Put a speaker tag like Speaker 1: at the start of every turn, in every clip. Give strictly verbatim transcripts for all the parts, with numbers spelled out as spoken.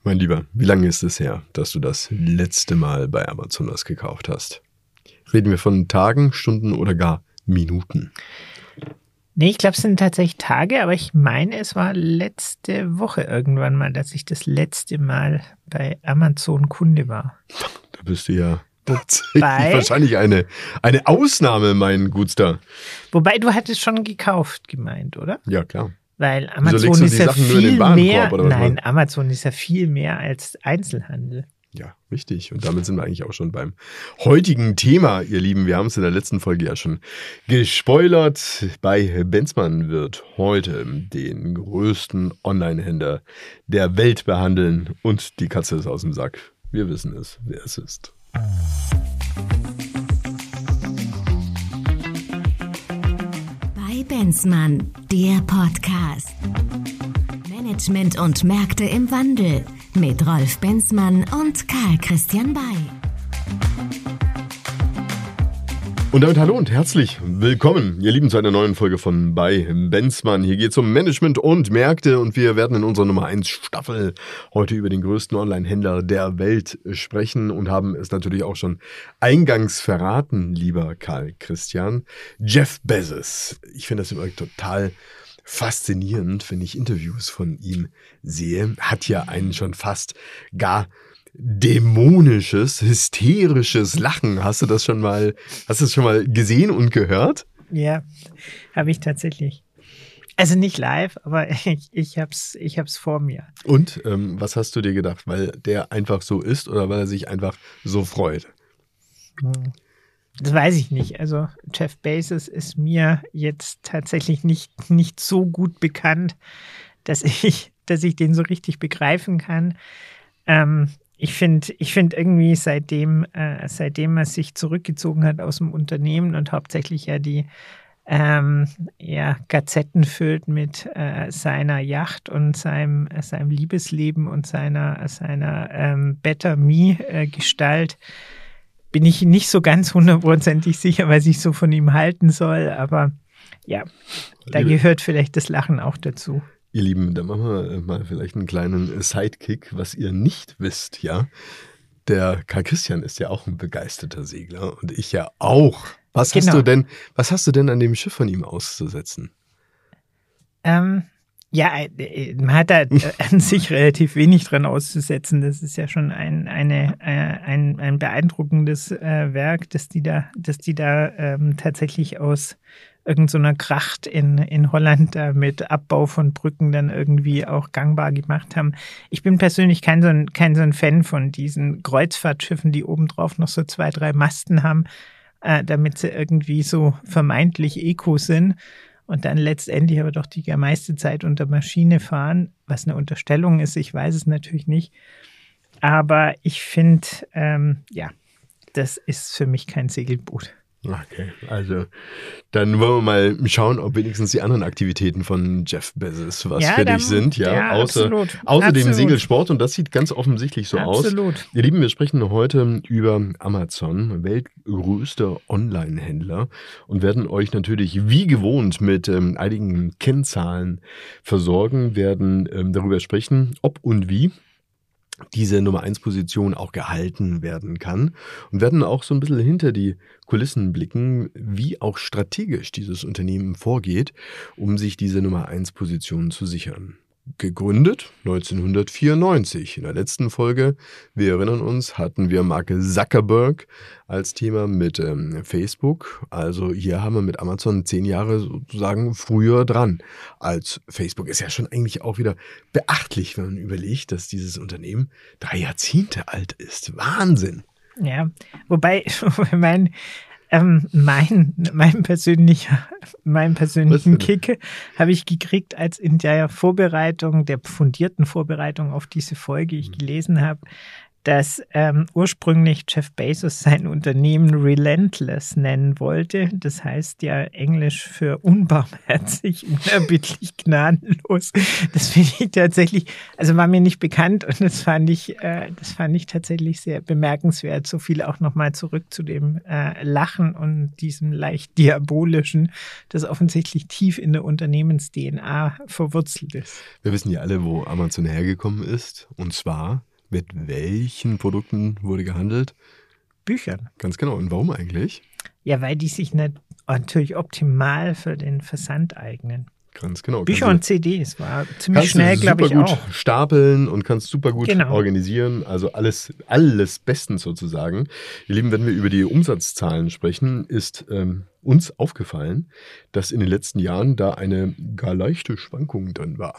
Speaker 1: Mein Lieber, wie lange ist es her, dass du das letzte Mal bei Amazon was gekauft hast? Reden wir von Tagen, Stunden oder gar Minuten?
Speaker 2: Nee, ich glaube, es sind tatsächlich Tage, aber ich meine, es war letzte Woche irgendwann mal, dass ich das letzte Mal bei Amazon Kunde war.
Speaker 1: Da bist du ja tatsächlich Wobei, wahrscheinlich eine, eine Ausnahme, mein Gutster.
Speaker 2: Wobei, du hattest schon gekauft, gemeint, oder?
Speaker 1: Ja, klar.
Speaker 2: Weil Amazon ist ja viel mehr,
Speaker 1: oder was
Speaker 2: nein, Amazon ist ja viel mehr als Einzelhandel.
Speaker 1: Ja, richtig. Und damit sind wir eigentlich auch schon beim heutigen Thema, ihr Lieben. Wir haben es in der letzten Folge ja schon gespoilert. Bei Benzmann wird heute den größten Online-Händler der Welt behandeln. Und die Katze ist aus dem Sack. Wir wissen es, wer es ist.
Speaker 3: Bei Benzmann, der Podcast. Management und Märkte im Wandel mit Rolf Benzmann und Karl Christian Bay.
Speaker 1: Und damit hallo und herzlich willkommen, ihr Lieben, zu einer neuen Folge von Bei Benzmann. Hier geht es um Management und Märkte und wir werden in unserer Nummer eins Staffel heute über den größten Online-Händler der Welt sprechen und haben es natürlich auch schon eingangs verraten, lieber Karl Christian. Jeff Bezos. Ich finde das immer total faszinierend, wenn ich Interviews von ihm sehe. Hat ja einen schon fast gar dämonisches, hysterisches Lachen. Hast du das schon mal, hast du das schon mal gesehen und gehört?
Speaker 2: Ja, habe ich tatsächlich. Also nicht live, aber ich, ich hab's, ich hab's vor mir.
Speaker 1: Und ähm, was hast du dir gedacht? Weil der einfach so ist oder weil er sich einfach so freut?
Speaker 2: Hm. Das weiß ich nicht. Also Jeff Bezos ist mir jetzt tatsächlich nicht, nicht so gut bekannt, dass ich, dass ich den so richtig begreifen kann. Ähm, ich finde ich finde irgendwie, seitdem, äh, seitdem er sich zurückgezogen hat aus dem Unternehmen und hauptsächlich ja die ähm, ja, Gazetten füllt mit äh, seiner Yacht und seinem, äh, seinem Liebesleben und seiner, seiner ähm, Better Me-Gestalt, äh, bin ich nicht so ganz hundertprozentig sicher, was ich so von ihm halten soll. Aber ja, da Liebe, gehört vielleicht das Lachen auch dazu.
Speaker 1: Ihr Lieben, da machen wir mal vielleicht einen kleinen Sidekick, was ihr nicht wisst, ja. Der Karl Christian ist ja auch ein begeisterter Segler und ich ja auch. Was genau. hast du denn, was hast du denn an dem Schiff von ihm auszusetzen?
Speaker 2: Ähm, ja, man hat da an sich relativ wenig dran auszusetzen. Das ist ja schon ein, eine, ein, ein beeindruckendes äh, Werk, das die da, das die da ähm, tatsächlich aus irgendeiner so Kracht in, in Holland da mit Abbau von Brücken dann irgendwie auch gangbar gemacht haben. Ich bin persönlich kein so ein, kein so ein Fan von diesen Kreuzfahrtschiffen, die obendrauf noch so zwei, drei Masten haben, äh, damit sie irgendwie so vermeintlich Eco sind. Und dann letztendlich aber doch die meiste Zeit unter Maschine fahren, was eine Unterstellung ist, ich weiß es natürlich nicht. Aber ich finde, ähm, ja, das ist für mich kein Segelboot.
Speaker 1: Okay, also dann wollen wir mal schauen, ob wenigstens die anderen Aktivitäten von Jeff Bezos was
Speaker 2: ja,
Speaker 1: für
Speaker 2: dann,
Speaker 1: dich sind. Ja,
Speaker 2: ja
Speaker 1: außer,
Speaker 2: absolut.
Speaker 1: außer
Speaker 2: absolut.
Speaker 1: dem Segelsport und das sieht ganz offensichtlich so
Speaker 2: absolut.
Speaker 1: aus. Ihr Lieben, wir sprechen heute über Amazon, weltgrößter Online-Händler und werden euch natürlich wie gewohnt mit ähm, einigen Kennzahlen versorgen, werden ähm, darüber sprechen, ob und wie diese Nummer eins Position auch gehalten werden kann und werden auch so ein bisschen hinter die Kulissen blicken, wie auch strategisch dieses Unternehmen vorgeht, um sich diese Nummer eins Position zu sichern. Gegründet neunzehnhundertvierundneunzig. In der letzten Folge, wir erinnern uns, hatten wir Mark Zuckerberg als Thema mit ähm, Facebook. Also hier haben wir mit Amazon zehn Jahre sozusagen früher dran als Facebook. Ist ja schon eigentlich auch wieder beachtlich, wenn man überlegt, dass dieses Unternehmen drei Jahrzehnte alt ist. Wahnsinn!
Speaker 2: Ja, wobei, mein, ähm, mein, mein persönlicher, meinen persönlichen Kick habe ich gekriegt, als in der Vorbereitung, der fundierten Vorbereitung auf diese Folge ich gelesen habe, dass ähm, ursprünglich Jeff Bezos sein Unternehmen Relentless nennen wollte. Das heißt ja Englisch für unbarmherzig, unerbittlich, gnadenlos. Das finde ich tatsächlich, also war mir nicht bekannt und das fand ich, äh, das fand ich tatsächlich sehr bemerkenswert. So viel auch nochmal zurück zu dem äh, Lachen und diesem leicht diabolischen, das offensichtlich tief in der Unternehmens-D N A verwurzelt ist.
Speaker 1: Wir wissen ja alle, wo Amazon hergekommen ist, und zwar mit welchen Produkten wurde gehandelt?
Speaker 2: Büchern.
Speaker 1: Ganz genau. Und warum eigentlich?
Speaker 2: Ja, weil die sich natürlich optimal für den Versand eignen.
Speaker 1: Ganz genau.
Speaker 2: Bücher und C Ds war ziemlich schnell, glaube ich,
Speaker 1: auch. Super
Speaker 2: gut
Speaker 1: stapeln und kannst super gut
Speaker 2: genau.
Speaker 1: organisieren. Also alles, alles bestens sozusagen. Ihr Lieben, wenn wir über die Umsatzzahlen sprechen, ist ähm, uns aufgefallen, dass in den letzten Jahren da eine gar leichte Schwankung drin war.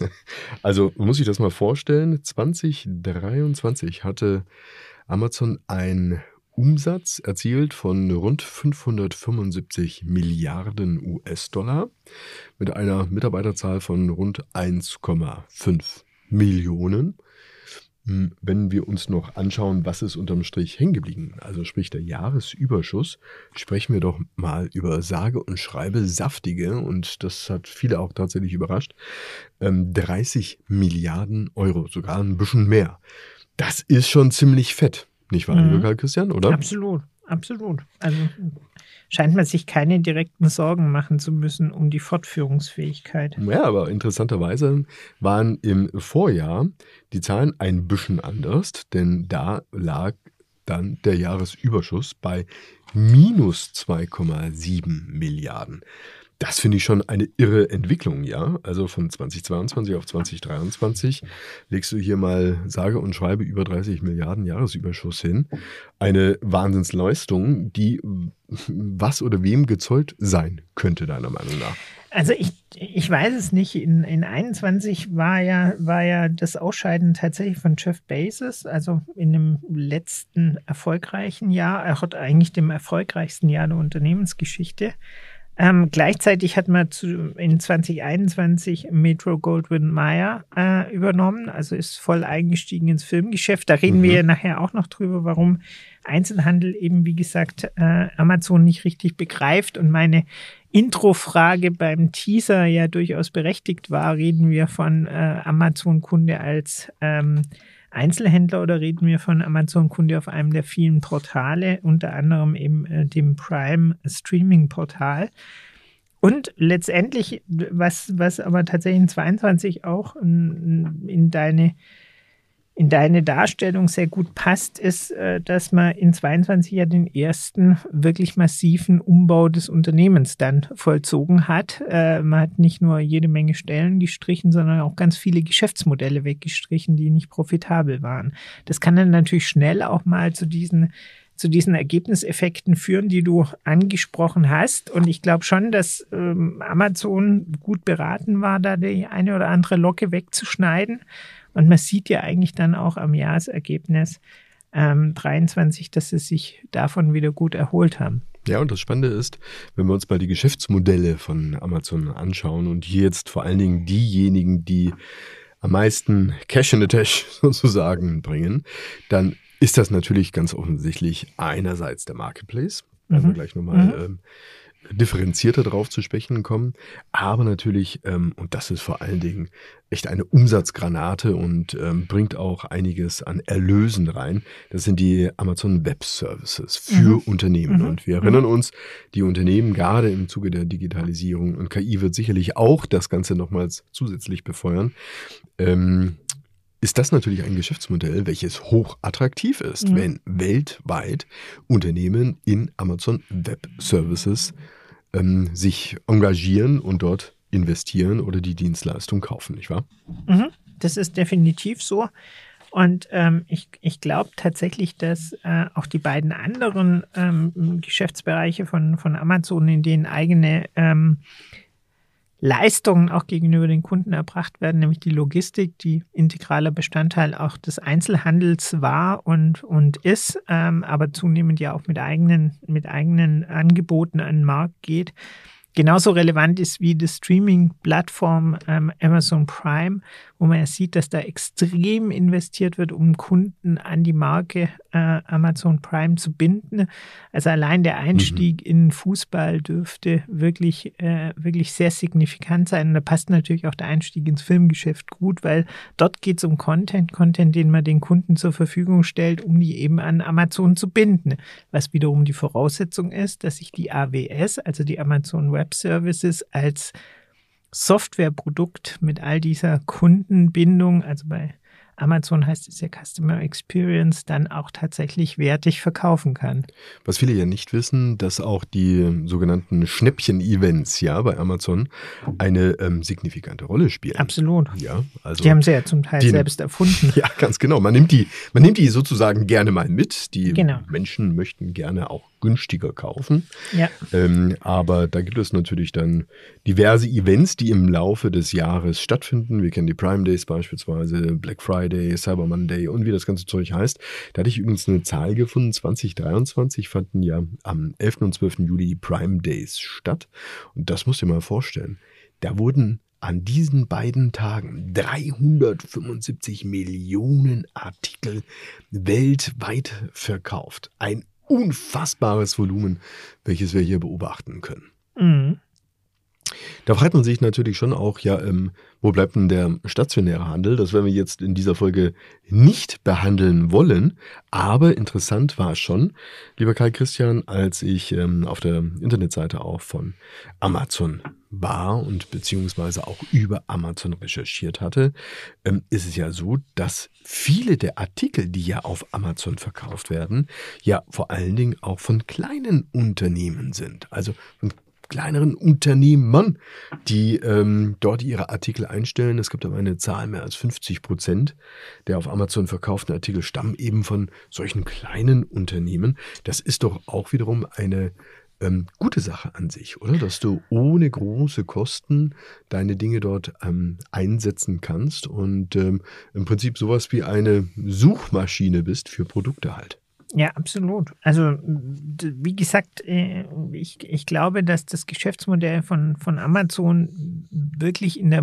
Speaker 1: Also man muss sich das mal vorstellen, zwanzig dreiundzwanzig hatte Amazon ein Umsatz erzielt von rund fünfhundertfünfundsiebzig Milliarden U S-Dollar mit einer Mitarbeiterzahl von rund eins Komma fünf Millionen. Wenn wir uns noch anschauen, was ist unterm Strich hängen geblieben, also sprich der Jahresüberschuss, sprechen wir doch mal über sage und schreibe saftige, und das hat viele auch tatsächlich überrascht, dreißig Milliarden Euro, sogar ein bisschen mehr. Das ist schon ziemlich fett. Nicht wahr,
Speaker 2: mhm.
Speaker 1: lieber Karl Christian, oder?
Speaker 2: Absolut, absolut. Also scheint man sich keine direkten Sorgen machen zu müssen um die Fortführungsfähigkeit.
Speaker 1: Ja, aber interessanterweise waren im Vorjahr die Zahlen ein bisschen anders, denn da lag dann der Jahresüberschuss bei minus zwei Komma sieben Milliarden. Das finde ich schon eine irre Entwicklung, ja. Also von zweitausendzweiundzwanzig auf zweitausenddreiundzwanzig legst du hier mal sage und schreibe über dreißig Milliarden Jahresüberschuss hin. Eine Wahnsinnsleistung, die was oder wem gezollt sein könnte, deiner Meinung nach.
Speaker 2: Also ich, ich weiß es nicht. In, in einundzwanzig war ja, war ja das Ausscheiden tatsächlich von Jeff Bezos, also in dem letzten erfolgreichen Jahr, er hat eigentlich dem erfolgreichsten Jahr der Unternehmensgeschichte. Ähm, gleichzeitig hat man zu, in zwanzig einundzwanzig Metro-Goldwyn-Mayer äh, übernommen, also ist voll eingestiegen ins Filmgeschäft. Da reden mhm. wir ja nachher auch noch drüber, warum Einzelhandel eben, wie gesagt, äh, Amazon nicht richtig begreift. Und meine Intro-Frage beim Teaser ja durchaus berechtigt war, reden wir von äh, Amazon-Kunde als ähm, Einzelhändler oder reden wir von Amazon-Kunde auf einem der vielen Portale, unter anderem eben äh, dem Prime-Streaming-Portal. Und letztendlich, was, was aber tatsächlich in zweiundzwanzig auch in, in deine in deine Darstellung sehr gut passt, ist, dass man in zweiundzwanzig ja den ersten wirklich massiven Umbau des Unternehmens dann vollzogen hat. Man hat nicht nur jede Menge Stellen gestrichen, sondern auch ganz viele Geschäftsmodelle weggestrichen, die nicht profitabel waren. Das kann dann natürlich schnell auch mal zu diesen zu diesen Ergebniseffekten führen, die du angesprochen hast. Und ich glaube schon, dass ähm, Amazon gut beraten war, da die eine oder andere Locke wegzuschneiden. Und man sieht ja eigentlich dann auch am Jahresergebnis ähm, dreiundzwanzig, dass sie sich davon wieder gut erholt haben.
Speaker 1: Ja, und das Spannende ist, wenn wir uns mal die Geschäftsmodelle von Amazon anschauen und hier jetzt vor allen Dingen diejenigen, die am meisten Cash in the Tash sozusagen bringen, dann ist das natürlich ganz offensichtlich einerseits der Marketplace, werden wir gleich nochmal mhm. ähm, differenzierter drauf zu sprechen kommen, aber natürlich, ähm, und das ist vor allen Dingen echt eine Umsatzgranate und ähm, bringt auch einiges an Erlösen rein, das sind die Amazon Web Services für mhm. Unternehmen. Mhm. Und wir erinnern uns, die Unternehmen, gerade im Zuge der Digitalisierung, und K I wird sicherlich auch das Ganze nochmals zusätzlich befeuern, ähm, ist das natürlich ein Geschäftsmodell, welches hoch attraktiv ist, mhm. wenn weltweit Unternehmen in Amazon Web Services ähm, sich engagieren und dort investieren oder die Dienstleistung kaufen, nicht wahr?
Speaker 2: Mhm. Das ist definitiv so. Und ähm, ich, ich glaube tatsächlich, dass äh, auch die beiden anderen ähm, Geschäftsbereiche von, von Amazon, in denen eigene ähm, Leistungen auch gegenüber den Kunden erbracht werden, nämlich die Logistik, die integraler Bestandteil auch des Einzelhandels war und, und ist, ähm, aber zunehmend ja auch mit eigenen, mit eigenen Angeboten an den Markt geht. genauso relevant ist wie die Streaming-Plattform ähm, Amazon Prime, wo man ja sieht, dass da extrem investiert wird, um Kunden an die Marke äh, Amazon Prime zu binden. Also allein der Einstieg mhm. in Fußball dürfte wirklich, äh, wirklich sehr signifikant sein. Und da passt natürlich auch der Einstieg ins Filmgeschäft gut, weil dort geht es um Content, Content, den man den Kunden zur Verfügung stellt, um die eben an Amazon zu binden. Was wiederum die Voraussetzung ist, dass sich die A W S, also die Amazon Web Services, als Softwareprodukt mit all dieser Kundenbindung, also bei Amazon heißt es ja Customer Experience, dann auch tatsächlich wertig verkaufen kann.
Speaker 1: Was viele ja nicht wissen, dass auch die sogenannten Schnäppchen-Events ja bei Amazon eine ähm, signifikante Rolle spielen.
Speaker 2: Absolut.
Speaker 1: Ja, also
Speaker 2: die haben sie ja zum Teil die, selbst erfunden.
Speaker 1: Ja, ganz genau. Man nimmt die, man nimmt die sozusagen gerne mal mit. Die
Speaker 2: genau.
Speaker 1: Menschen möchten gerne auch günstiger kaufen.
Speaker 2: Ja.
Speaker 1: Ähm, aber da gibt es natürlich dann diverse Events, die im Laufe des Jahres stattfinden. Wir kennen die Prime Days beispielsweise, Black Friday, Cyber Monday und wie das ganze Zeug heißt. Da hatte ich übrigens eine Zahl gefunden. zwanzig dreiundzwanzig fanden ja am elften und zwölften Juli die Prime Days statt. Und das musst du dir mal vorstellen. Da wurden an diesen beiden Tagen dreihundertfünfundsiebzig Millionen Artikel weltweit verkauft. Ein unfassbares Volumen, welches wir hier beobachten können.
Speaker 2: Mhm.
Speaker 1: Da fragt man sich natürlich schon auch, ja, ähm, wo bleibt denn der stationäre Handel? Das werden wir jetzt in dieser Folge nicht behandeln wollen. Aber interessant war es schon, lieber Karl Christian, als ich ähm, auf der Internetseite auch von Amazon war und beziehungsweise auch über Amazon recherchiert hatte, ähm, ist es ja so, dass viele der Artikel, die ja auf Amazon verkauft werden, ja vor allen Dingen auch von kleinen Unternehmen sind. Also von kleineren Unternehmen, die ähm, dort ihre Artikel einstellen. Es gibt aber eine Zahl, mehr als fünfzig Prozent der auf Amazon verkauften Artikel stammen eben von solchen kleinen Unternehmen. Das ist doch auch wiederum eine ähm, gute Sache an sich, oder? Dass du ohne große Kosten deine Dinge dort ähm, einsetzen kannst und ähm, im Prinzip sowas wie eine Suchmaschine bist für Produkte halt.
Speaker 2: Ja, absolut. Also wie gesagt, ich, ich glaube, dass das Geschäftsmodell von, von Amazon wirklich in der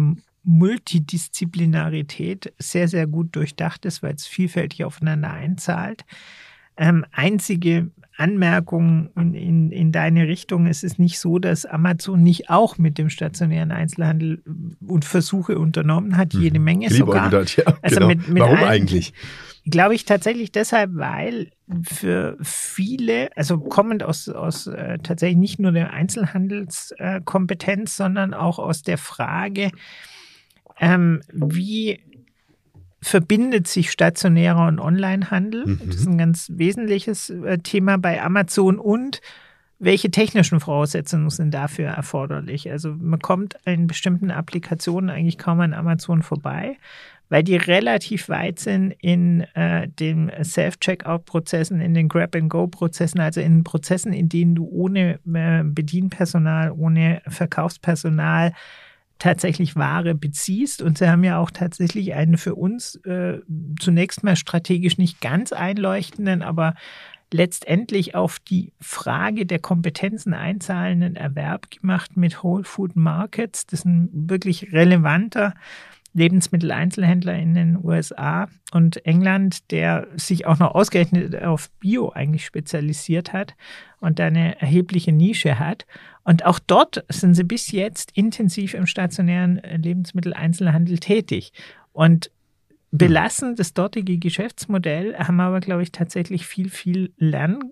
Speaker 2: Multidisziplinarität sehr, sehr gut durchdacht ist, weil es vielfältig aufeinander einzahlt. Ähm, einzige Anmerkung in, in, in deine Richtung, es ist nicht so, dass Amazon nicht auch mit dem stationären Einzelhandel und Versuche unternommen hat, jede Menge sogar.
Speaker 1: Gedacht, ja,
Speaker 2: also
Speaker 1: genau.
Speaker 2: mit, mit
Speaker 1: Warum
Speaker 2: allen,
Speaker 1: eigentlich?
Speaker 2: Glaube ich tatsächlich deshalb, weil für viele, also kommend aus, aus äh, tatsächlich nicht nur der Einzelhandelskompetenz, äh, sondern auch aus der Frage, ähm, wie verbindet sich stationärer und Onlinehandel? Mhm. Das ist ein ganz wesentliches äh, Thema bei Amazon. Und welche technischen Voraussetzungen sind dafür erforderlich? Also man kommt in bestimmten Applikationen eigentlich kaum an Amazon vorbei, weil die relativ weit sind in äh, den Self-Checkout-Prozessen, in den Grab-and-Go-Prozessen, also in Prozessen, in denen du ohne äh, Bedienpersonal, ohne Verkaufspersonal tatsächlich Ware beziehst. Und sie haben ja auch tatsächlich einen für uns äh, zunächst mal strategisch nicht ganz einleuchtenden, aber letztendlich auf die Frage der Kompetenzen einzahlenden Erwerb gemacht mit Whole Food Markets. Das ist ein wirklich relevanter Lebensmitteleinzelhändler in den U S A und England, der sich auch noch ausgerechnet auf Bio eigentlich spezialisiert hat und da eine erhebliche Nische hat. Und auch dort sind sie bis jetzt intensiv im stationären Lebensmitteleinzelhandel tätig und belassen das dortige Geschäftsmodell, haben aber, glaube ich, tatsächlich viel, viel Lern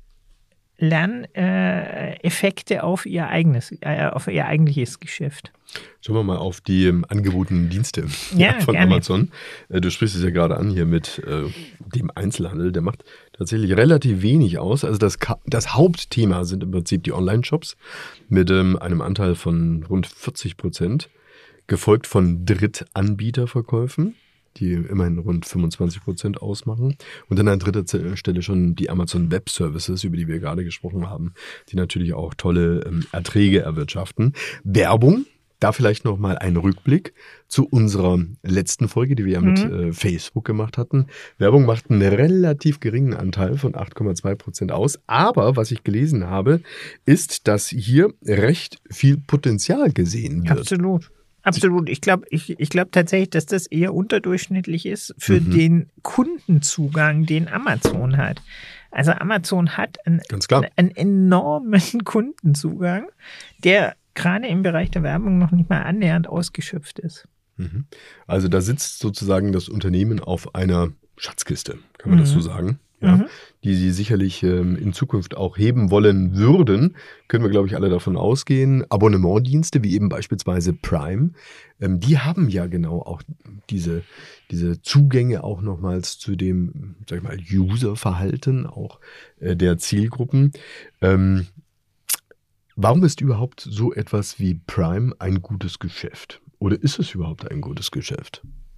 Speaker 2: Lerneffekte äh, auf ihr eigenes, äh, auf ihr eigentliches Geschäft.
Speaker 1: Schauen wir mal auf die ähm, angebotenen Dienste
Speaker 2: ja,
Speaker 1: von
Speaker 2: gerne.
Speaker 1: Amazon. Äh, du sprichst es ja gerade an hier mit äh, dem Einzelhandel. Der macht tatsächlich relativ wenig aus. Also das, das Hauptthema sind im Prinzip die Online-Shops mit ähm, einem Anteil von rund vierzig Prozent, gefolgt von Drittanbieterverkäufen, die immerhin rund fünfundzwanzig Prozent ausmachen. Und dann an dritter Stelle schon die Amazon Web Services, über die wir gerade gesprochen haben, die natürlich auch tolle ähm, Erträge erwirtschaften. Werbung, da vielleicht noch mal ein Rückblick zu unserer letzten Folge, die wir ja mit
Speaker 2: Mhm.
Speaker 1: äh, Facebook gemacht hatten. Werbung macht einen relativ geringen Anteil von acht Komma zwei Prozent aus. Aber was ich gelesen habe, ist, dass hier recht viel Potenzial gesehen wird.
Speaker 2: Absolut. Absolut. Ich glaube ich, ich glaub tatsächlich, dass das eher unterdurchschnittlich ist für
Speaker 1: Mhm.
Speaker 2: den Kundenzugang, den Amazon hat. Also Amazon hat einen,
Speaker 1: Ganz klar.
Speaker 2: einen enormen Kundenzugang, der gerade im Bereich der Werbung noch nicht mal annähernd ausgeschöpft ist.
Speaker 1: Mhm. Also da sitzt sozusagen das Unternehmen auf einer Schatzkiste, kann man
Speaker 2: Mhm.
Speaker 1: das so sagen, ja,
Speaker 2: Mhm.
Speaker 1: die sie sicherlich ähm, in Zukunft auch heben wollen würden. Können wir, glaube ich, alle davon ausgehen. Abonnementdienste wie eben beispielsweise Prime, ähm, die haben ja genau auch diese, diese Zugänge auch nochmals zu dem, sag ich mal, Userverhalten auch äh, der Zielgruppen. Ähm, warum ist überhaupt so etwas wie Prime ein gutes Geschäft? Oder ist es überhaupt ein gutes Geschäft?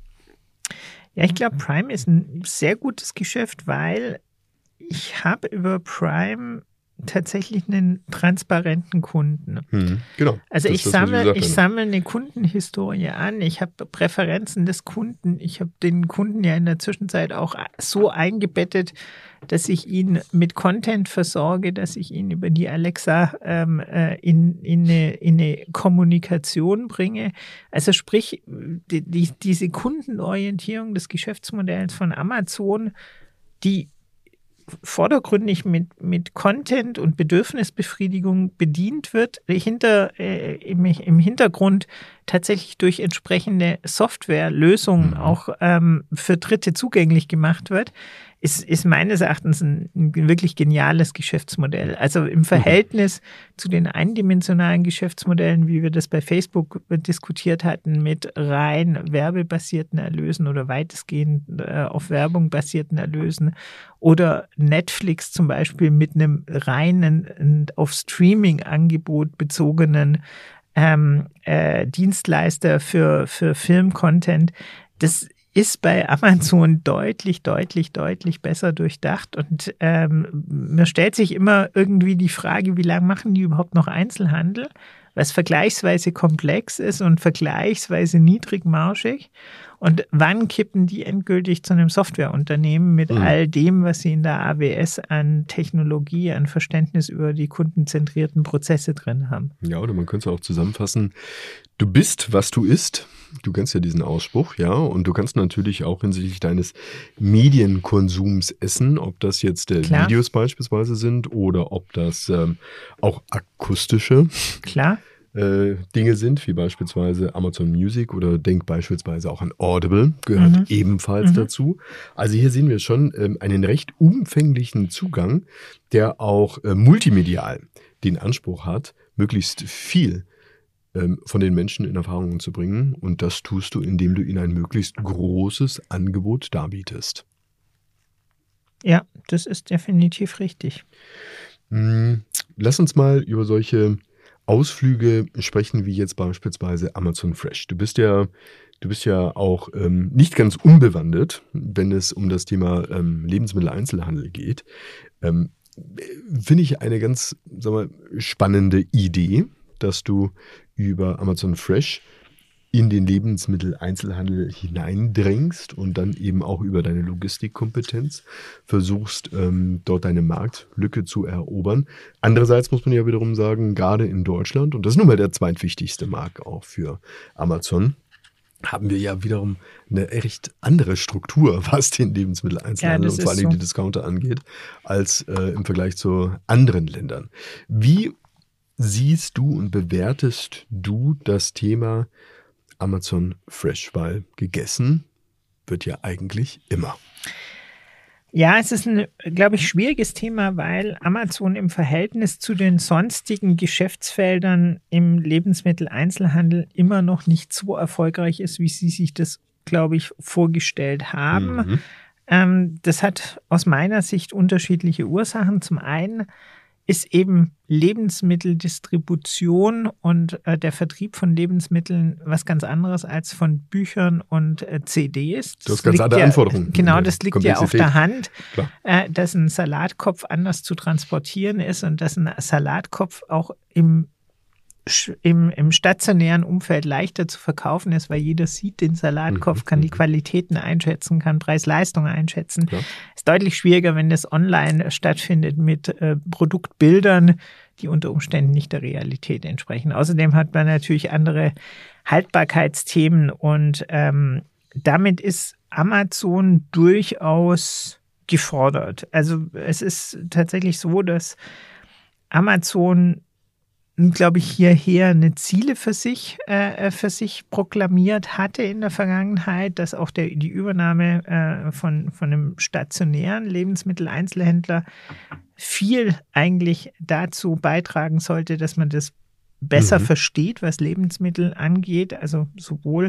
Speaker 2: Ja, ich glaube, Prime ist ein sehr gutes Geschäft, weil ich habe über Prime tatsächlich einen transparenten Kunden.
Speaker 1: Hm, genau.
Speaker 2: Also
Speaker 1: Das
Speaker 2: ich
Speaker 1: ist das, was
Speaker 2: sammle,
Speaker 1: gesagt
Speaker 2: ich
Speaker 1: habe.
Speaker 2: sammle eine Kundenhistorie an, ich habe Präferenzen des Kunden, ich habe den Kunden ja in der Zwischenzeit auch so eingebettet, dass ich ihn mit Content versorge, dass ich ihn über die Alexa ähm, äh, in, in, eine, in eine Kommunikation bringe. Also sprich, die, die, diese Kundenorientierung des Geschäftsmodells von Amazon, die vordergründig mit, mit Content und Bedürfnisbefriedigung bedient wird, hinter, äh, im, im Hintergrund tatsächlich durch entsprechende Softwarelösungen
Speaker 1: Mhm.
Speaker 2: auch ähm, für Dritte zugänglich gemacht wird, ist, ist meines Erachtens ein, ein wirklich geniales Geschäftsmodell. Also im Verhältnis zu den eindimensionalen Geschäftsmodellen, wie wir das bei Facebook diskutiert hatten, mit rein werbebasierten Erlösen oder weitestgehend äh, auf Werbung basierten Erlösen, oder Netflix zum Beispiel mit einem reinen auf Streaming-Angebot bezogenen ähm, äh, Dienstleister für, für Film-Content. Das ist bei Amazon deutlich, deutlich, deutlich besser durchdacht. Und ähm, mir stellt sich immer irgendwie die Frage, wie lange machen die überhaupt noch Einzelhandel, was vergleichsweise komplex ist und vergleichsweise niedrigmarschig. Und wann kippen die endgültig zu einem Softwareunternehmen mit
Speaker 1: Mhm.
Speaker 2: all dem, was sie in der A W S an Technologie, an Verständnis über die kundenzentrierten Prozesse drin haben?
Speaker 1: Ja, oder man könnte es auch zusammenfassen. Du bist, was du isst. Du kennst ja diesen Ausspruch, ja. Und du kannst natürlich auch hinsichtlich deines Medienkonsums essen, ob das jetzt äh,
Speaker 2: Klar.
Speaker 1: Videos beispielsweise sind oder ob das ähm, auch akustische
Speaker 2: Klar?
Speaker 1: äh, Dinge sind, wie beispielsweise Amazon Music oder denk beispielsweise auch an Audible, gehört
Speaker 2: Mhm.
Speaker 1: ebenfalls
Speaker 2: Mhm.
Speaker 1: dazu. Also hier sehen wir schon ähm, einen recht umfänglichen Zugang, der auch äh, multimedial den Anspruch hat, möglichst viel ähm, von den Menschen in Erfahrung zu bringen. Und das tust du, indem du ihnen ein möglichst großes Angebot darbietest.
Speaker 2: Ja, das ist definitiv richtig.
Speaker 1: Hm, Lass uns mal über solche Ausflüge sprechen, wie jetzt beispielsweise Amazon Fresh. Du bist ja, du bist ja auch ähm, nicht ganz unbewandert, wenn es um das Thema ähm, Lebensmitteleinzelhandel geht. Ähm, Finde ich eine ganz, sag mal, spannende Idee, dass du über Amazon Fresh in den Lebensmitteleinzelhandel hineindrängst und dann eben auch über deine Logistikkompetenz versuchst, ähm, dort deine Marktlücke zu erobern. Andererseits muss man ja wiederum sagen, gerade in Deutschland, und das ist nun mal der zweitwichtigste Markt auch für Amazon, haben wir ja wiederum eine echt andere Struktur, was den Lebensmitteleinzelhandel
Speaker 2: Ja, das
Speaker 1: und vor
Speaker 2: ist
Speaker 1: allem
Speaker 2: so.
Speaker 1: die Discounter angeht, als äh, im Vergleich zu anderen Ländern. Wie siehst du und bewertest du das Thema Amazon Fresh? Weil gegessen wird ja eigentlich immer.
Speaker 2: Ja, es ist ein, glaube ich, schwieriges Thema, weil Amazon im Verhältnis zu den sonstigen Geschäftsfeldern im Lebensmitteleinzelhandel immer noch nicht so erfolgreich ist, wie sie sich das, glaube ich, vorgestellt haben.
Speaker 1: Mhm.
Speaker 2: Ähm, das hat aus meiner Sicht unterschiedliche Ursachen. Zum einen ist eben Lebensmitteldistribution und äh, der Vertrieb von Lebensmitteln was ganz anderes als von Büchern und äh, C Ds.
Speaker 1: Du hast ganz andere
Speaker 2: ja,
Speaker 1: Anforderungen.
Speaker 2: Genau, das liegt ja auf der Hand,
Speaker 1: Klar.
Speaker 2: äh, dass ein Salatkopf anders zu transportieren ist und dass ein Salatkopf auch im im, im stationären Umfeld leichter zu verkaufen ist, weil jeder sieht den Salatkopf, kann die Qualitäten einschätzen, kann Preis-Leistung einschätzen. Ja. Ist deutlich schwieriger, wenn das online stattfindet mit äh, Produktbildern, die unter Umständen nicht der Realität entsprechen. Außerdem hat man natürlich andere Haltbarkeitsthemen und ähm, damit ist Amazon durchaus gefordert. Also es ist tatsächlich so, dass Amazon, glaube ich, hierher eine Ziele für sich, äh, für sich proklamiert hatte in der Vergangenheit, dass auch der, die Übernahme äh, von, von einem stationären Lebensmitteleinzelhändler viel eigentlich dazu beitragen sollte, dass man das besser mhm. versteht, was Lebensmittel angeht, also sowohl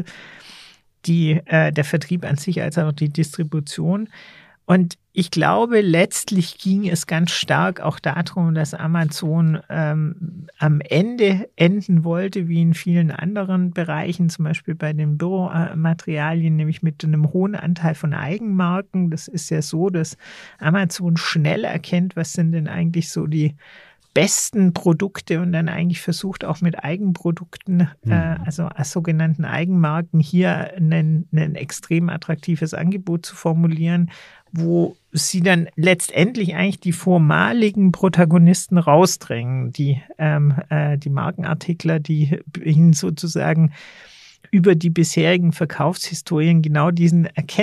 Speaker 2: die, äh, der Vertrieb an sich als auch die Distribution. Und ich glaube, letztlich ging es ganz stark auch darum, dass Amazon ähm, am Ende enden wollte, wie in vielen anderen Bereichen, zum Beispiel bei den Büromaterialien, nämlich mit einem hohen Anteil von Eigenmarken. Das ist ja so, dass Amazon schnell erkennt, was sind denn eigentlich so die besten Produkte und dann eigentlich versucht auch mit Eigenprodukten, mhm. äh, also als sogenannten Eigenmarken, hier ein, ein extrem attraktives Angebot zu formulieren, wo sie dann letztendlich eigentlich die vormaligen Protagonisten rausdrängen, die, ähm, äh, die Markenartikler, die ihnen sozusagen über die bisherigen Verkaufshistorien genau diesen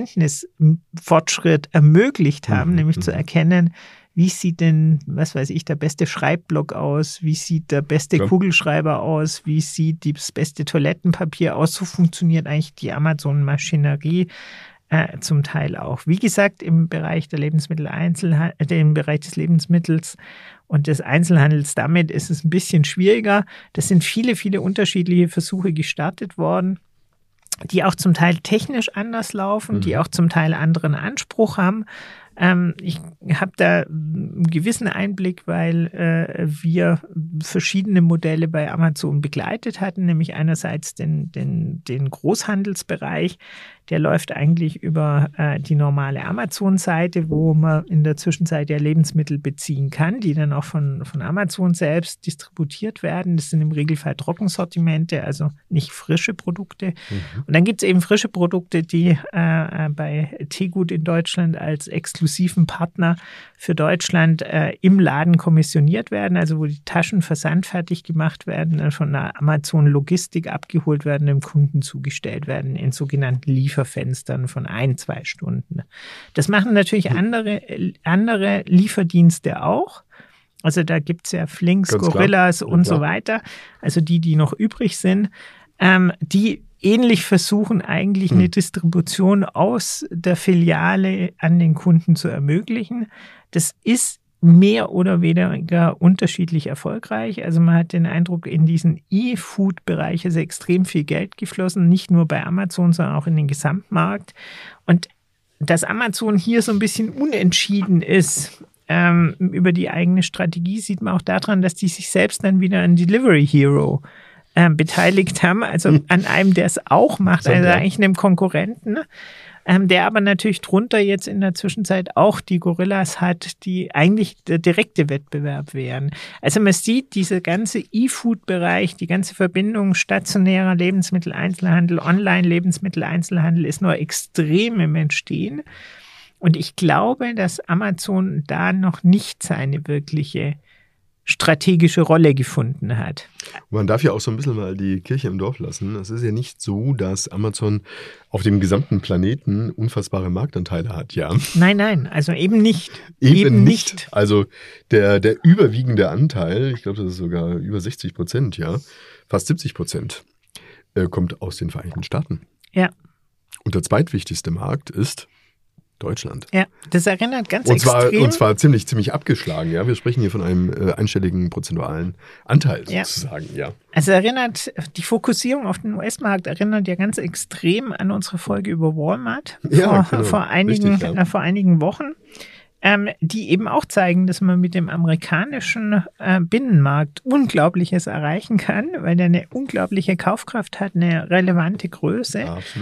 Speaker 2: Erkenntnisfortschritt ermöglicht haben, mhm. nämlich zu erkennen, wie sieht denn, was weiß ich, der beste Schreibblock aus? Wie sieht der beste ja. Kugelschreiber aus? Wie sieht das beste Toilettenpapier aus? So funktioniert eigentlich die Amazon-Maschinerie äh, zum Teil auch. Wie gesagt, im Bereich der Lebensmitteleinzelhandel, äh, im Bereich des Lebensmittels und des Einzelhandels, damit ist es ein bisschen schwieriger. Das sind viele, viele unterschiedliche Versuche gestartet worden, die auch zum Teil technisch anders laufen, mhm. die auch zum Teil anderen Anspruch haben. Ähm, ich habe da einen gewissen Einblick, weil äh, wir verschiedene Modelle bei Amazon begleitet hatten, nämlich einerseits den, den, den Großhandelsbereich, der läuft eigentlich über äh, die normale Amazon-Seite, wo man in der Zwischenzeit ja Lebensmittel beziehen kann, die dann auch von, von Amazon selbst distributiert werden. Das sind im Regelfall Trockensortimente, also nicht frische Produkte. Mhm. Und dann gibt es eben frische Produkte, die äh, bei Teegut in Deutschland als exklusiven Partner für Deutschland äh, im Laden kommissioniert werden, also wo die Taschen versandfertig gemacht werden, dann von der Amazon-Logistik abgeholt werden, dem Kunden zugestellt werden in sogenannten Lieferfenstern von ein, zwei Stunden. Das machen natürlich andere, andere Lieferdienste auch. Also da gibt es ja Flinks, Ganz Gorillas klar. und ja, so weiter, also die, die noch übrig sind, ähm, die ähnlich versuchen eigentlich hm. eine Distribution aus der Filiale an den Kunden zu ermöglichen. Das ist mehr oder weniger unterschiedlich erfolgreich. Also man hat den Eindruck, in diesen E-Food-Bereich ist extrem viel Geld geflossen, nicht nur bei Amazon, sondern auch in den Gesamtmarkt. Und dass Amazon hier so ein bisschen unentschieden ist ähm, über die eigene Strategie, sieht man auch daran, dass die sich selbst dann wieder an Delivery Hero ähm, beteiligt haben, also hm. an einem, der es auch macht, also eigentlich einem Konkurrenten, Ähm, der aber natürlich drunter jetzt in der Zwischenzeit auch die Gorillas hat, die eigentlich der direkte Wettbewerb wären. Also man sieht, dieser ganze E-Food-Bereich, die ganze Verbindung stationärer Lebensmitteleinzelhandel, Online-Lebensmitteleinzelhandel ist nur extrem im Entstehen. Und ich glaube, dass Amazon da noch nicht seine wirkliche strategische Rolle gefunden hat.
Speaker 1: Man darf ja auch so ein bisschen mal die Kirche im Dorf lassen. Es ist ja nicht so, dass Amazon auf dem gesamten Planeten unfassbare Marktanteile hat, ja.
Speaker 2: Nein, nein, also eben nicht.
Speaker 1: Eben, eben nicht. nicht. Also der, der überwiegende Anteil, ich glaube, das ist sogar über sechzig Prozent, ja, fast siebzig Prozent, äh, kommt aus den Vereinigten Staaten.
Speaker 2: Ja.
Speaker 1: Und der zweitwichtigste Markt ist Deutschland.
Speaker 2: Ja, das erinnert ganz
Speaker 1: und zwar,
Speaker 2: extrem.
Speaker 1: Und zwar ziemlich, ziemlich abgeschlagen. Ja, wir sprechen hier von einem äh, einstelligen prozentualen Anteil sozusagen. Ja. ja.
Speaker 2: Also erinnert, die Fokussierung auf den U S-Markt erinnert ja ganz extrem an unsere Folge über Walmart
Speaker 1: ja,
Speaker 2: vor,
Speaker 1: genau.
Speaker 2: vor, einigen,
Speaker 1: Richtig, ja.
Speaker 2: äh, vor einigen Wochen, ähm, die eben auch zeigen, dass man mit dem amerikanischen äh, Binnenmarkt Unglaubliches erreichen kann, weil der eine unglaubliche Kaufkraft hat, eine relevante Größe.
Speaker 1: Ja, absolut.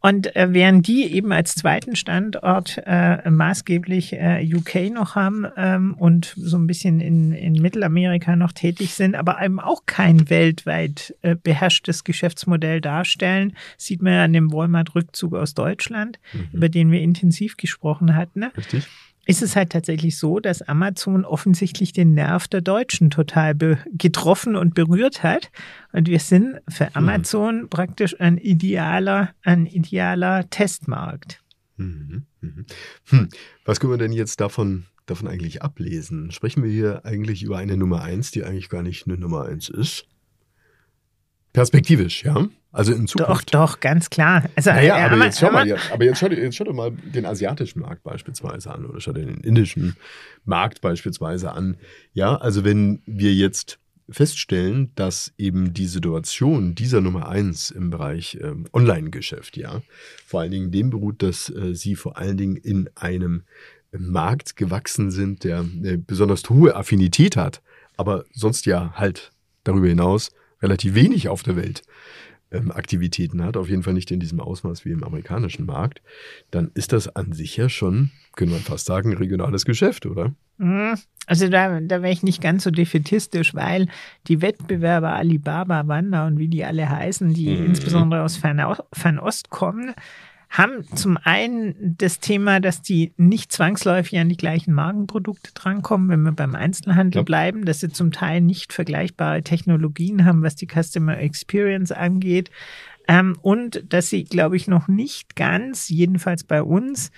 Speaker 2: Und äh, während die eben als zweiten Standort äh, maßgeblich äh, U K noch haben ähm, und so ein bisschen in, in Mittelamerika noch tätig sind, aber eben auch kein weltweit äh, beherrschtes Geschäftsmodell darstellen, sieht man ja an dem Walmart-Rückzug aus Deutschland, mhm. über den wir intensiv gesprochen hatten.
Speaker 1: Richtig.
Speaker 2: Ist es halt tatsächlich so, dass Amazon offensichtlich den Nerv der Deutschen total be- getroffen und berührt hat. Und wir sind für Amazon mhm. praktisch ein idealer, ein idealer Testmarkt.
Speaker 1: Mhm. Mhm. Hm. Was können wir denn jetzt davon, davon eigentlich ablesen? Sprechen wir hier eigentlich über eine Nummer eins, die eigentlich gar nicht eine Nummer eins ist? Perspektivisch, ja? Also in Zukunft.
Speaker 2: Doch, doch, ganz klar. Also,
Speaker 1: naja,
Speaker 2: äh,
Speaker 1: aber,
Speaker 2: aber,
Speaker 1: jetzt schau
Speaker 2: aber,
Speaker 1: mal, aber jetzt schau, jetzt schau dir mal den asiatischen Markt beispielsweise an oder schau dir den indischen Markt beispielsweise an. Ja, also wenn wir jetzt feststellen, dass eben die Situation dieser Nummer eins im Bereich ähm, Online-Geschäft, ja, vor allen Dingen dem beruht, dass äh, sie vor allen Dingen in einem Markt gewachsen sind, der eine besonders hohe Affinität hat, aber sonst ja halt darüber hinaus relativ wenig auf der Welt ähm, Aktivitäten hat, auf jeden Fall nicht in diesem Ausmaß wie im amerikanischen Markt, dann ist das an sich ja schon, können wir fast sagen, regionales Geschäft, oder?
Speaker 2: Also da, da wäre ich nicht ganz so defätistisch, weil die Wettbewerber Alibaba, Wanda und wie die alle heißen, die mhm. insbesondere aus Fernost kommen, haben zum einen das Thema, dass die nicht zwangsläufig an die gleichen Markenprodukte drankommen, wenn wir beim Einzelhandel ja. bleiben, dass sie zum Teil nicht vergleichbare Technologien haben, was die Customer Experience angeht, ähm, und dass sie, glaube ich, noch nicht ganz, jedenfalls bei uns,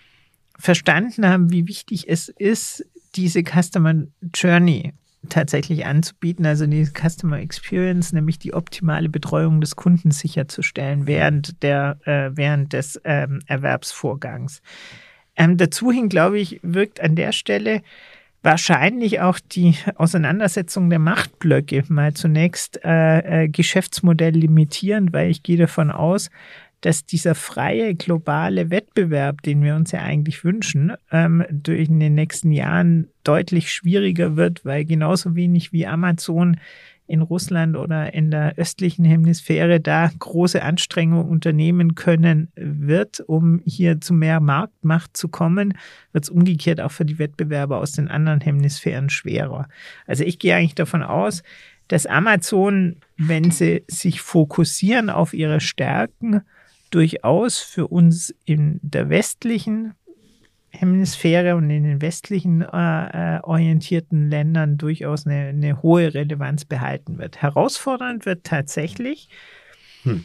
Speaker 2: verstanden haben, wie wichtig es ist, diese Customer Journey tatsächlich anzubieten, also die Customer Experience, nämlich die optimale Betreuung des Kunden sicherzustellen während der äh, während des ähm, Erwerbsvorgangs. Ähm, dazu hin, glaube ich, wirkt an der Stelle wahrscheinlich auch die Auseinandersetzung der Machtblöcke mal zunächst äh, äh, Geschäftsmodell limitierend, weil ich gehe davon aus, dass dieser freie globale Wettbewerb, den wir uns ja eigentlich wünschen, ähm, durch in den nächsten Jahren deutlich schwieriger wird, weil genauso wenig wie Amazon in Russland oder in der östlichen Hemisphäre da große Anstrengungen unternehmen können wird, um hier zu mehr Marktmacht zu kommen, wird es umgekehrt auch für die Wettbewerber aus den anderen Hemisphären schwerer. Also ich gehe eigentlich davon aus, dass Amazon, wenn sie sich fokussieren auf ihre Stärken, durchaus für uns in der westlichen Hemisphäre und in den westlichen äh, orientierten Ländern durchaus eine, eine hohe Relevanz behalten wird. Herausfordernd wird tatsächlich, hm.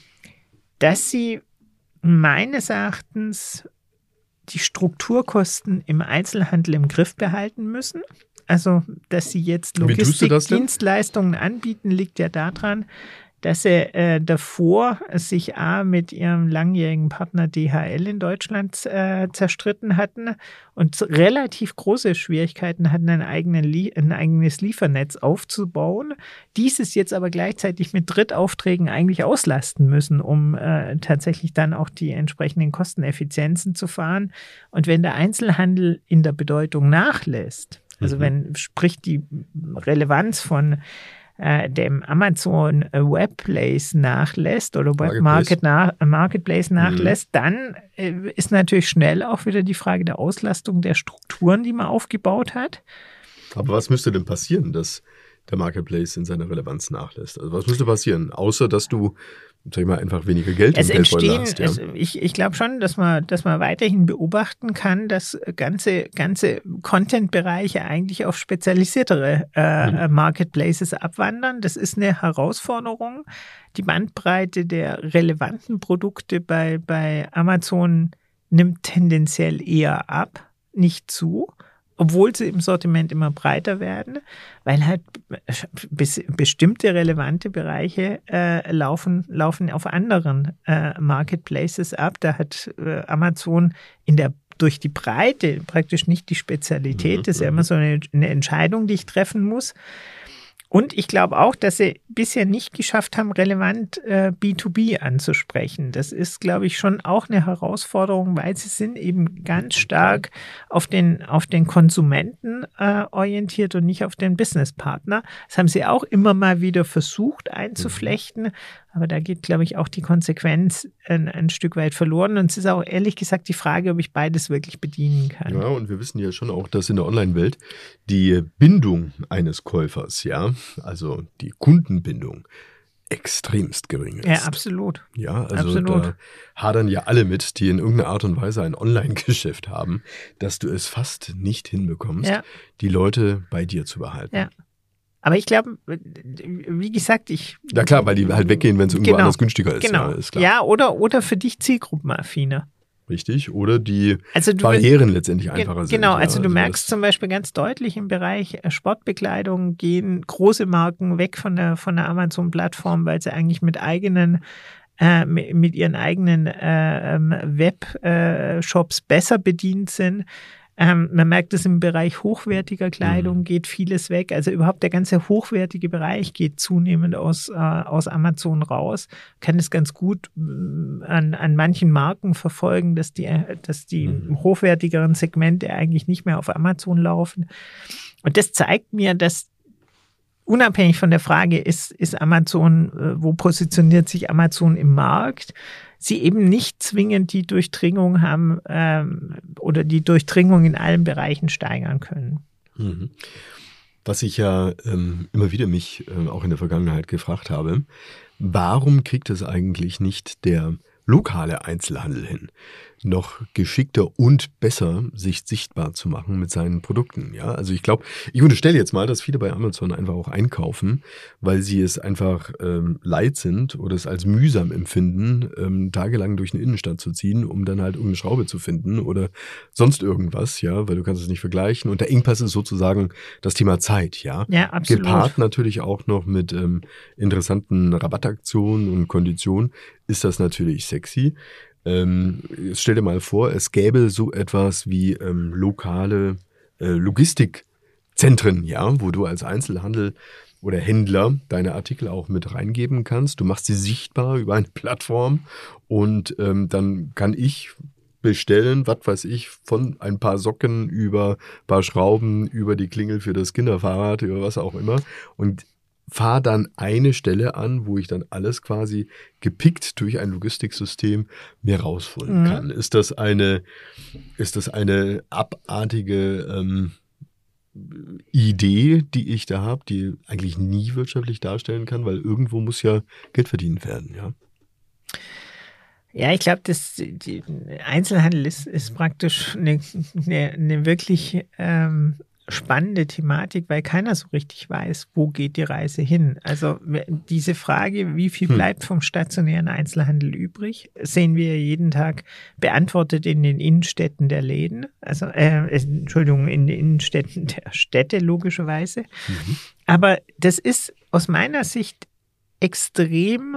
Speaker 2: dass sie meines Erachtens die Strukturkosten im Einzelhandel im Griff behalten müssen. Also, dass sie jetzt Logistikdienstleistungen anbieten, liegt ja daran, dass sie äh, davor sich A mit ihrem langjährigen Partner D H L in Deutschland äh, zerstritten hatten und relativ große Schwierigkeiten hatten, einen eigenen Lie- ein eigenes Liefernetz aufzubauen. Dieses jetzt aber gleichzeitig mit Drittaufträgen eigentlich auslasten müssen, um äh, tatsächlich dann auch die entsprechenden Kosteneffizienzen zu fahren. Und wenn der Einzelhandel in der Bedeutung nachlässt, also mhm. wenn sprich die Relevanz von dem Amazon Webplace nachlässt oder Web Market nach, Marketplace nachlässt, mhm. dann ist natürlich schnell auch wieder die Frage der Auslastung der Strukturen, die man aufgebaut hat.
Speaker 1: Aber was müsste denn passieren, dass der Marketplace in seiner Relevanz nachlässt? Also was müsste passieren, außer dass du, sag ich mal, einfach weniger Geld im Geldbeutel hast? Ja?
Speaker 2: Es, ich ich glaube schon, dass man, dass man weiterhin beobachten kann, dass ganze, ganze Content-Bereiche eigentlich auf spezialisiertere äh, mhm. Marketplaces abwandern. Das ist eine Herausforderung. Die Bandbreite der relevanten Produkte bei, bei Amazon nimmt tendenziell eher ab, nicht zu. Obwohl sie im Sortiment immer breiter werden, weil halt bis, bestimmte relevante Bereiche äh, laufen, laufen auf anderen äh, Marketplaces ab. Da hat äh, Amazon in der durch die Breite praktisch nicht die Spezialität. Das ist ja immer so eine, eine Entscheidung, die ich treffen muss. Und ich glaube auch, dass sie bisher nicht geschafft haben, relevant äh, B zwei B anzusprechen. Das ist, glaube ich, schon auch eine Herausforderung, weil sie sind eben ganz stark auf den, auf den Konsumenten äh, orientiert und nicht auf den Businesspartner. Das haben sie auch immer mal wieder versucht einzuflechten. Aber da geht, glaube ich, auch die Konsequenz ein, ein Stück weit verloren. Und es ist auch ehrlich gesagt die Frage, ob ich beides wirklich bedienen kann.
Speaker 1: Ja, und wir wissen ja schon auch, dass in der Online-Welt die Bindung eines Käufers, ja, also die Kundenbindung, extremst gering ist.
Speaker 2: Ja, absolut.
Speaker 1: Ja, also
Speaker 2: absolut.
Speaker 1: Da hadern ja alle mit, die in irgendeiner Art und Weise ein Online-Geschäft haben, dass du es fast nicht hinbekommst,
Speaker 2: ja.
Speaker 1: die Leute bei dir zu behalten.
Speaker 2: Ja. Aber ich glaube, wie gesagt, ich...
Speaker 1: Ja klar, weil die halt weggehen, wenn es irgendwo
Speaker 2: genau,
Speaker 1: anders günstiger ist.
Speaker 2: Genau.
Speaker 1: Ja, ist klar.
Speaker 2: Ja, oder, oder für dich zielgruppenaffiner.
Speaker 1: Richtig, oder die
Speaker 2: also du,
Speaker 1: Barrieren letztendlich einfacher
Speaker 2: ge-
Speaker 1: sind.
Speaker 2: Genau, also
Speaker 1: ja,
Speaker 2: du
Speaker 1: also
Speaker 2: merkst zum Beispiel ganz deutlich im Bereich Sportbekleidung gehen große Marken weg von der, von der Amazon-Plattform, weil sie eigentlich mit eigenen äh, mit ihren eigenen äh, Web-Shops besser bedient sind. Ähm, man merkt es im Bereich hochwertiger Kleidung, mhm. geht vieles weg. Also überhaupt der ganze hochwertige Bereich geht zunehmend aus, äh, aus Amazon raus. Kann es ganz gut äh, an, an manchen Marken verfolgen, dass die, dass die mhm. hochwertigeren Segmente eigentlich nicht mehr auf Amazon laufen. Und das zeigt mir, dass unabhängig von der Frage, ist, ist Amazon, äh, wo positioniert sich Amazon im Markt, sie eben nicht zwingend die Durchdringung haben ähm, oder die Durchdringung in allen Bereichen steigern können.
Speaker 1: Mhm. Was ich ja ähm, immer wieder mich äh, auch in der Vergangenheit gefragt habe, warum kriegt es eigentlich nicht der lokale Einzelhandel hin, noch geschickter und besser sich sichtbar zu machen mit seinen Produkten. Ja, also ich glaube, ich unterstelle jetzt mal, dass viele bei Amazon einfach auch einkaufen, weil sie es einfach ähm, leid sind oder es als mühsam empfinden, ähm, tagelang durch eine Innenstadt zu ziehen, um dann halt irgendeine Schraube zu finden oder sonst irgendwas, ja, weil du kannst es nicht vergleichen. Und der Engpass ist sozusagen das Thema Zeit, ja.
Speaker 2: Ja, absolut.
Speaker 1: Gepaart natürlich auch noch mit ähm, interessanten Rabattaktionen und Konditionen ist das natürlich sexy. Ähm, stell dir mal vor, es gäbe so etwas wie ähm, lokale äh, Logistikzentren, ja, wo du als Einzelhandel oder Händler deine Artikel auch mit reingeben kannst. Du machst sie sichtbar über eine Plattform und ähm, dann kann ich bestellen, was weiß ich, von ein paar Socken über ein paar Schrauben, über die Klingel für das Kinderfahrrad, über was auch immer und fahre dann eine Stelle an, wo ich dann alles quasi gepickt durch ein Logistiksystem mir rausholen kann. Mhm. Ist das eine, ist das eine abartige ähm, Idee, die ich da habe, die eigentlich nie wirtschaftlich darstellen kann, weil irgendwo muss ja Geld verdient werden, ja?
Speaker 2: Ja, ich glaube, das die Einzelhandel ist, ist praktisch eine, eine, eine wirklich ähm, spannende Thematik, weil keiner so richtig weiß, wo geht die Reise hin. Also diese Frage, wie viel bleibt vom stationären Einzelhandel übrig, sehen wir jeden Tag beantwortet in den Innenstädten der Läden, also äh, Entschuldigung, in den Innenstädten der Städte logischerweise. Mhm. Aber das ist aus meiner Sicht extrem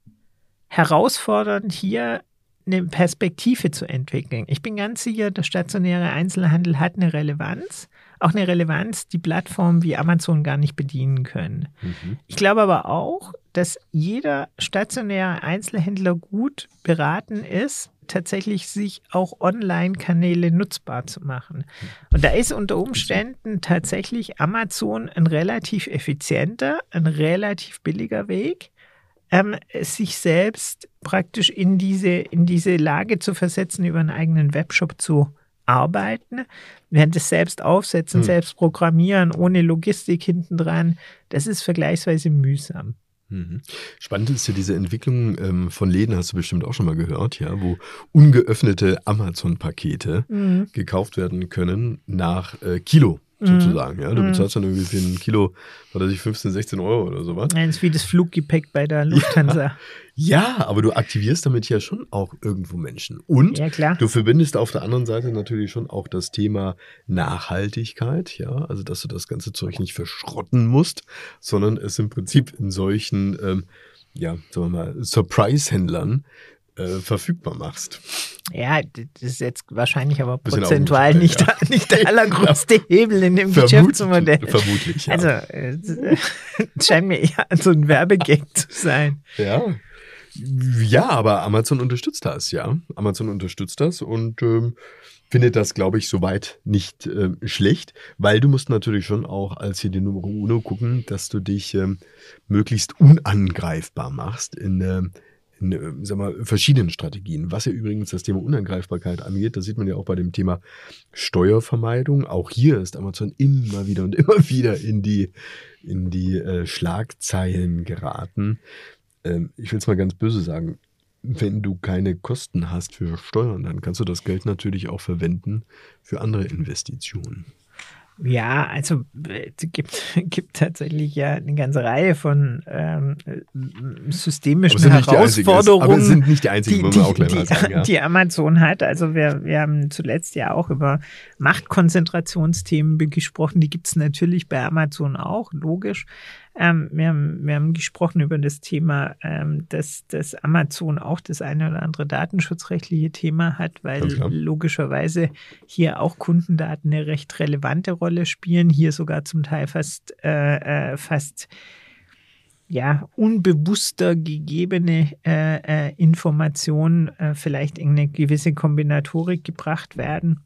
Speaker 2: herausfordernd, hier eine Perspektive zu entwickeln. Ich bin ganz sicher, der stationäre Einzelhandel hat eine Relevanz, auch eine Relevanz, die Plattformen wie Amazon gar nicht bedienen können. Mhm. Ich glaube aber auch, dass jeder stationäre Einzelhändler gut beraten ist, tatsächlich sich auch Online-Kanäle nutzbar zu machen. Und da ist unter Umständen tatsächlich Amazon ein relativ effizienter, ein relativ billiger Weg, ähm, sich selbst praktisch in diese, in diese Lage zu versetzen, über einen eigenen Webshop zu arbeiten, während das selbst aufsetzen, hm. selbst programmieren, ohne Logistik hintendran, das ist vergleichsweise mühsam.
Speaker 1: Mhm. Spannend ist ja diese Entwicklung ähm, von Läden, hast du bestimmt auch schon mal gehört, ja, wo ungeöffnete Amazon-Pakete mhm. gekauft werden können nach äh, Kilo. Sozusagen, ja. Du bezahlst dann irgendwie für ein Kilo, was weiß ich, fünfzehn, sechzehn Euro oder sowas.
Speaker 2: Nein, das ist wie das Fluggepäck bei der Lufthansa.
Speaker 1: Ja, ja, aber du aktivierst damit ja schon auch irgendwo Menschen. Und
Speaker 2: ja, klar.
Speaker 1: Du verbindest auf der anderen Seite natürlich schon auch das Thema Nachhaltigkeit, ja. Also, dass du das ganze Zeug nicht verschrotten musst, sondern es im Prinzip in solchen, ähm, ja, sagen wir mal, Surprise-Händlern Äh, verfügbar machst.
Speaker 2: Ja, das ist jetzt wahrscheinlich aber
Speaker 1: Bisschen
Speaker 2: prozentual nicht,
Speaker 1: ja.
Speaker 2: der, nicht der allergrößte Hebel in dem
Speaker 1: Vermut,
Speaker 2: Geschäftsmodell.
Speaker 1: Vermutlich, ja.
Speaker 2: Also, es scheint mir eher so ein Werbegag zu sein.
Speaker 1: Ja. Ja, aber Amazon unterstützt das, ja. Amazon unterstützt das und ähm, finde das, glaube ich, soweit nicht äh, schlecht, weil du musst natürlich schon auch als hier die Numero Uno gucken, dass du dich ähm, möglichst unangreifbar machst in, äh, in äh, sag mal, verschiedenen Strategien. Was ja übrigens das Thema Unangreifbarkeit angeht, das sieht man ja auch bei dem Thema Steuervermeidung. Auch hier ist Amazon immer wieder und immer wieder in die, in die äh, Schlagzeilen geraten. Ähm, ich will es mal ganz böse sagen. Wenn du keine Kosten hast für Steuern, dann kannst du das Geld natürlich auch verwenden für andere Investitionen.
Speaker 2: Ja, also es gibt, gibt tatsächlich ja eine ganze Reihe von ähm, systemischen
Speaker 1: aber
Speaker 2: Herausforderungen,
Speaker 1: aber es sind nicht die einzigen,
Speaker 2: die,
Speaker 1: muss
Speaker 2: die,
Speaker 1: man auch gleich
Speaker 2: die,
Speaker 1: mal sagen. Ja.
Speaker 2: die Amazon hat. Also wir, wir haben zuletzt ja auch über Machtkonzentrationsthemen gesprochen. Die gibt es natürlich bei Amazon auch, logisch. Ähm, wir, haben, wir haben gesprochen über das Thema, ähm, dass, dass Amazon auch das eine oder andere datenschutzrechtliche Thema hat, weil logischerweise hier auch Kundendaten eine recht relevante Rolle spielen, hier sogar zum Teil fast, äh, äh, fast ja, unbewusster gegebene äh, äh, Informationen äh, vielleicht in eine gewisse Kombinatorik gebracht werden.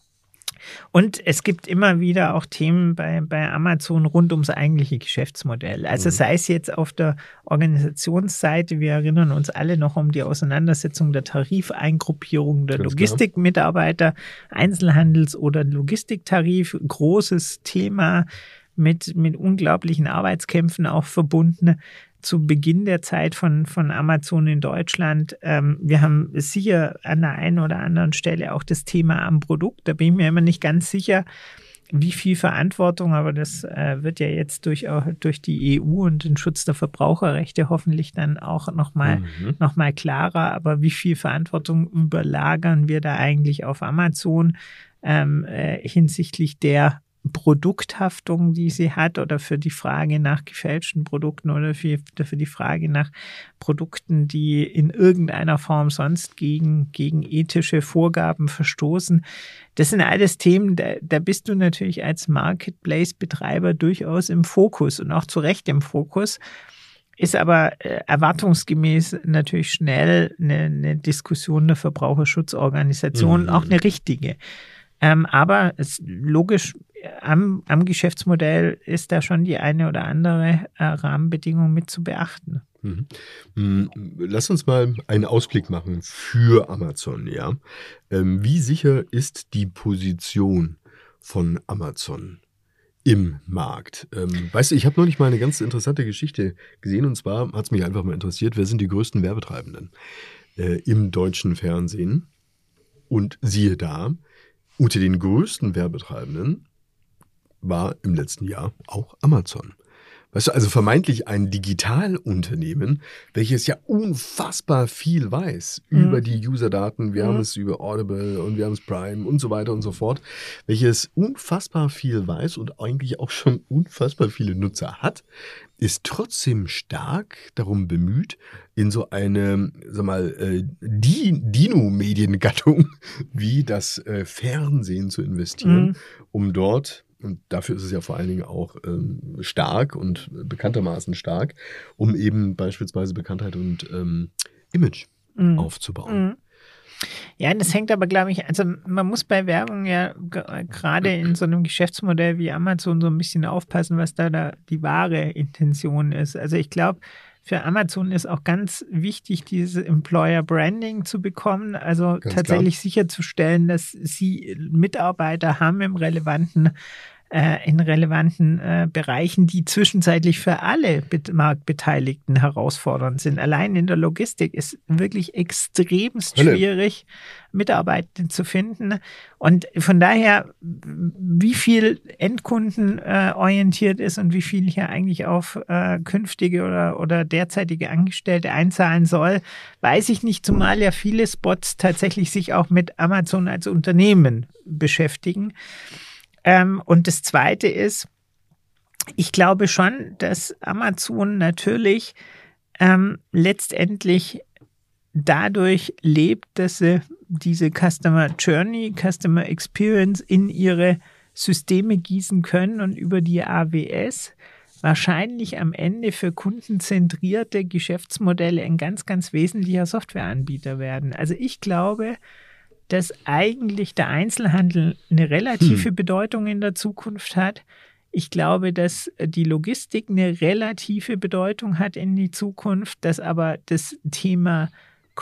Speaker 2: Und es gibt immer wieder auch Themen bei, bei Amazon rund ums eigentliche Geschäftsmodell. Also sei es jetzt auf der Organisationsseite, wir erinnern uns alle noch um die Auseinandersetzung der Tarifeingruppierung der Ganz Logistikmitarbeiter, Einzelhandels- oder Logistiktarif, großes Thema mit, mit unglaublichen Arbeitskämpfen auch verbunden. Zu Beginn der Zeit von, von Amazon in Deutschland. Ähm, wir haben sicher an der einen oder anderen Stelle auch das Thema am Produkt. Da bin ich mir immer nicht ganz sicher, wie viel Verantwortung, aber das äh, wird ja jetzt durch, auch durch die E U und den Schutz der Verbraucherrechte hoffentlich dann auch nochmal mhm. noch mal klarer. Aber wie viel Verantwortung überlagern wir da eigentlich auf Amazon ähm, äh, hinsichtlich der Produkthaftung, die sie hat, oder für die Frage nach gefälschten Produkten oder für, für die Frage nach Produkten, die in irgendeiner Form sonst gegen, gegen ethische Vorgaben verstoßen. Das sind alles Themen, da, da bist du natürlich als Marketplace-Betreiber durchaus im Fokus und auch zu Recht im Fokus. Ist aber äh, erwartungsgemäß natürlich schnell eine, eine Diskussion der Verbraucherschutzorganisation, mhm. auch eine richtige. Ähm, aber es, logisch, am, am Geschäftsmodell ist da schon die eine oder andere äh, Rahmenbedingung mit zu beachten.
Speaker 1: Mhm. Lass uns mal einen Ausblick machen für Amazon. Ja? Ähm, wie sicher ist die Position von Amazon im Markt? Ähm, weißt du, ich habe neulich mal eine ganz interessante Geschichte gesehen, und zwar hat es mich einfach mal interessiert, wer sind die größten Werbetreibenden äh, im deutschen Fernsehen? Und siehe da, unter den größten Werbetreibenden war im letzten Jahr auch Amazon. Weißt du, also vermeintlich ein Digitalunternehmen, welches ja unfassbar viel weiß mhm. über die Userdaten. Wir mhm. haben es über Audible und wir haben es Prime und so weiter und so fort, welches unfassbar viel weiß und eigentlich auch schon unfassbar viele Nutzer hat, ist trotzdem stark darum bemüht, in so eine, sag mal, äh, Dino-Mediengattung wie das äh, Fernsehen zu investieren, mhm. um dort, und dafür ist es ja vor allen Dingen auch ähm, stark und bekanntermaßen stark, um eben beispielsweise Bekanntheit und ähm, Image mhm. aufzubauen.
Speaker 2: Mhm. Ja, das hängt aber, glaube ich, also man muss bei Werbung ja g- gerade in so einem Geschäftsmodell wie Amazon so ein bisschen aufpassen, was da, da die wahre Intention ist. Also ich glaube, für Amazon ist auch ganz wichtig, dieses Employer Branding zu bekommen, also ganz tatsächlich klar. sicherzustellen, dass sie Mitarbeiter haben im relevanten äh, in relevanten äh, Bereichen, die zwischenzeitlich für alle Bet- Marktbeteiligten herausfordernd sind. Allein in der Logistik ist wirklich extremst Hölle. schwierig, Mitarbeiter zu finden. Und von daher, wie viel Endkunden äh, orientiert ist und wie viel hier eigentlich auf äh, künftige oder, oder derzeitige Angestellte einzahlen soll, weiß ich nicht, zumal ja viele Spots tatsächlich sich auch mit Amazon als Unternehmen beschäftigen. Ähm, und das Zweite ist, ich glaube schon, dass Amazon natürlich ähm, letztendlich dadurch lebt, dass sie diese Customer Journey, Customer Experience in ihre Systeme gießen können und über die A W S wahrscheinlich am Ende für kundenzentrierte Geschäftsmodelle ein ganz, ganz wesentlicher Softwareanbieter werden. Also ich glaube, dass eigentlich der Einzelhandel eine relative
Speaker 1: Hm.
Speaker 2: Bedeutung in der Zukunft hat. Ich glaube, dass die Logistik eine relative Bedeutung hat in die Zukunft, dass aber das Thema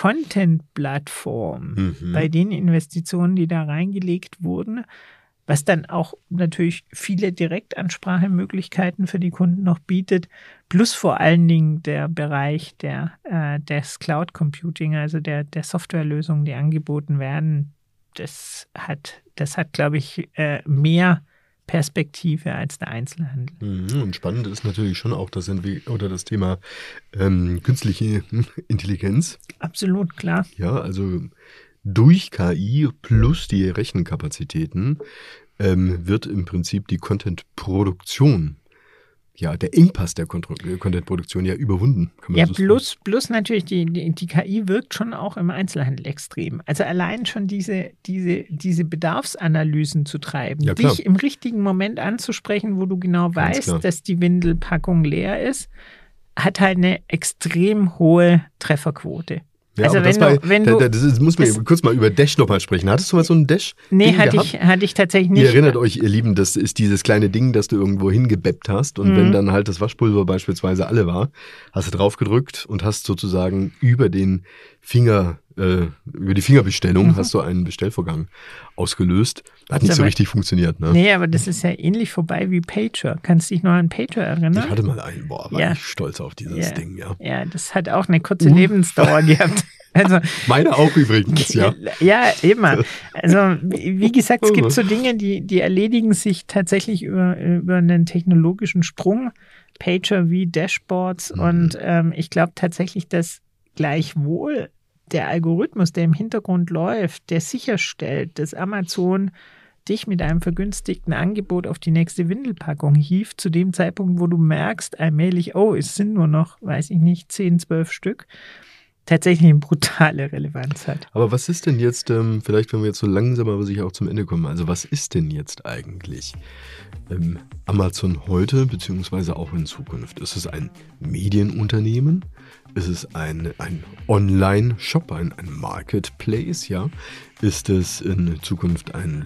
Speaker 2: Content-Plattform
Speaker 1: Mhm.
Speaker 2: bei den Investitionen, die da reingelegt wurden, was dann auch natürlich viele Direktansprachemöglichkeiten für die Kunden noch bietet, plus vor allen Dingen der Bereich der, äh, des Cloud Computing, also der, der Softwarelösungen, die angeboten werden, das hat, das hat, glaube ich, äh, mehr Perspektive als der Einzelhandel.
Speaker 1: Mhm, Und spannend ist natürlich schon auch das, Entwi- oder das Thema ähm, künstliche Intelligenz.
Speaker 2: Absolut, klar.
Speaker 1: Ja, also durch K I plus die Rechenkapazitäten ähm, wird im Prinzip die Content-Produktion, ja, der Engpass der Kontro- Content-Produktion ja überwunden. Kann man
Speaker 2: Ja,
Speaker 1: so sagen.
Speaker 2: plus, plus natürlich, die, die, die K I wirkt schon auch im Einzelhandel extrem. Also allein schon diese, diese, diese Bedarfsanalysen zu treiben,
Speaker 1: Ja, klar.
Speaker 2: dich im richtigen Moment anzusprechen, wo du genau
Speaker 1: Ganz
Speaker 2: weißt,
Speaker 1: klar.
Speaker 2: dass die Windelpackung leer ist, hat halt eine extrem hohe Trefferquote.
Speaker 1: Ja,
Speaker 2: also
Speaker 1: aber
Speaker 2: wenn
Speaker 1: das,
Speaker 2: du,
Speaker 1: war,
Speaker 2: wenn
Speaker 1: da,
Speaker 2: du,
Speaker 1: da, das ist, muss man
Speaker 2: das-
Speaker 1: eben kurz mal über Dash nochmal sprechen. Hattest du mal so einen Dash?
Speaker 2: nee, hatte
Speaker 1: gehabt?
Speaker 2: ich, hatte ich tatsächlich nicht.
Speaker 1: Ihr erinnert euch, ihr Lieben, das ist dieses kleine Ding, das du irgendwo hingebeppt hast. Und
Speaker 2: Mhm.
Speaker 1: wenn dann halt das Waschpulver beispielsweise alle war, hast du drauf gedrückt und hast sozusagen über den Finger, äh, über die Fingerbestellung
Speaker 2: Mhm.
Speaker 1: hast du einen Bestellvorgang ausgelöst. Hat
Speaker 2: Ist
Speaker 1: nicht so
Speaker 2: aber-
Speaker 1: richtig funktioniert, ne?
Speaker 2: Nee, aber das ist ja ähnlich vorbei wie Pager. Kannst du dich noch an Pager erinnern?
Speaker 1: Ich hatte mal einen, boah, war
Speaker 2: Ja.
Speaker 1: ich stolz auf dieses
Speaker 2: Ja.
Speaker 1: Ding, ja.
Speaker 2: Ja, das hat auch eine kurze
Speaker 1: Uh.
Speaker 2: Lebensdauer gehabt. Also,
Speaker 1: Meine auch übrigens, ja.
Speaker 2: ja, immer. Also, wie wie gesagt, es gibt so Dinge, die, die erledigen sich tatsächlich über, über einen technologischen Sprung. Pager wie Dashboards.
Speaker 1: Mhm.
Speaker 2: Und ähm, ich glaube tatsächlich, dass gleichwohl der Algorithmus, der im Hintergrund läuft, der sicherstellt, dass Amazon dich mit einem vergünstigten Angebot auf die nächste Windelpackung hieft, zu dem Zeitpunkt, wo du merkst, allmählich, oh, es sind nur noch, weiß ich nicht, zehn, zwölf Stück, tatsächlich eine brutale Relevanz hat.
Speaker 1: Aber was ist denn jetzt, ähm, vielleicht wenn wir jetzt so langsam aber sicher auch zum Ende kommen, also was ist denn jetzt eigentlich ähm, Amazon heute, beziehungsweise auch in Zukunft? Ist es ein Medienunternehmen? Ist es ein, ein Online-Shop, ein, ein Marketplace, ja? Ist es in Zukunft ein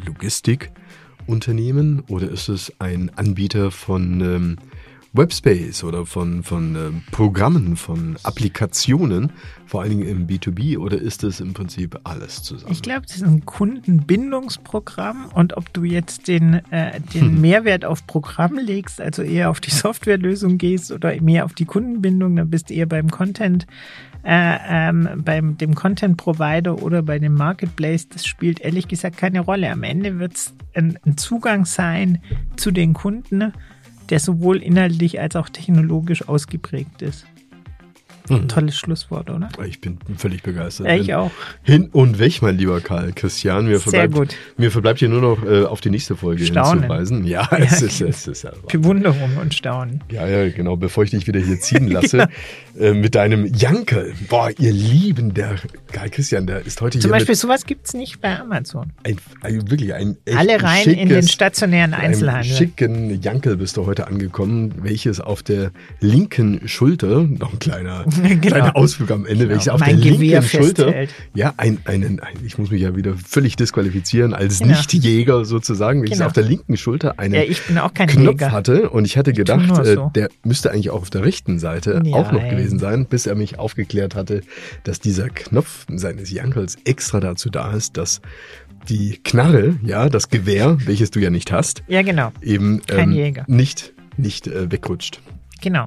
Speaker 1: Logistikunternehmen oder ist es ein Anbieter von ähm, Webspace oder von, von äh, Programmen, von Applikationen, vor allen Dingen im B zwei B, oder ist es im Prinzip alles zusammen?
Speaker 2: Ich glaube, das ist ein Kundenbindungsprogramm und ob du jetzt den, äh, den Mehrwert auf Programm legst, also eher auf die Softwarelösung gehst oder mehr auf die Kundenbindung, dann bist du eher beim Content, äh, ähm, beim dem Content Provider oder bei dem Marketplace. Das spielt ehrlich gesagt keine Rolle. Am Ende wird es ein, ein Zugang sein zu den Kunden, der sowohl inhaltlich als auch technologisch ausgeprägt ist. Ein tolles Schlusswort, oder?
Speaker 1: Ich bin völlig begeistert.
Speaker 2: Ja, ich auch.
Speaker 1: Hin und weg, mein lieber Karl Christian. Mir
Speaker 2: Sehr
Speaker 1: verbleibt,
Speaker 2: gut.
Speaker 1: Mir verbleibt hier nur noch äh, auf die nächste Folge
Speaker 2: Staunen.
Speaker 1: hinzuweisen. Ja, es ist, es ist ja.
Speaker 2: Bewunderung und Staunen.
Speaker 1: Ja, ja, genau, bevor ich dich wieder hier ziehen lasse, äh, mit deinem Jankel. Boah, ihr Lieben, der Karl Christian, der ist heute
Speaker 2: Zum
Speaker 1: hier
Speaker 2: Beispiel
Speaker 1: mit
Speaker 2: sowas gibt es nicht bei Amazon.
Speaker 1: ein, ein, wirklich ein echt
Speaker 2: Alle rein
Speaker 1: schickes,
Speaker 2: in den stationären
Speaker 1: einem
Speaker 2: Einzelhandel.
Speaker 1: schicken Jankel bist du heute angekommen, welches auf der linken Schulter, noch ein kleiner,
Speaker 2: Genau.
Speaker 1: kleiner Ausflug am Ende, welches auf
Speaker 2: Mein
Speaker 1: der
Speaker 2: Gewehr
Speaker 1: linken Schulter,
Speaker 2: festhält.
Speaker 1: ja, ein, einen, ein, ich muss mich ja wieder völlig disqualifizieren als
Speaker 2: Genau.
Speaker 1: Nichtjäger sozusagen, welches
Speaker 2: Genau.
Speaker 1: auf der linken Schulter einen
Speaker 2: Ja, ich bin auch kein
Speaker 1: Knopf
Speaker 2: Jäger.
Speaker 1: hatte und ich hatte
Speaker 2: tu
Speaker 1: gedacht,
Speaker 2: nur
Speaker 1: äh,
Speaker 2: so.
Speaker 1: der müsste eigentlich auch auf der rechten Seite
Speaker 2: Nein.
Speaker 1: auch noch gewesen sein, bis er mich aufgeklärt hatte, dass dieser Knopf seines Jankels extra dazu da ist, dass die Knarre, ja, das Gewehr, welches du ja nicht hast,
Speaker 2: Ja, genau.
Speaker 1: eben
Speaker 2: Kein
Speaker 1: ähm,
Speaker 2: Jäger.
Speaker 1: nicht, nicht äh, wegrutscht.
Speaker 2: Genau.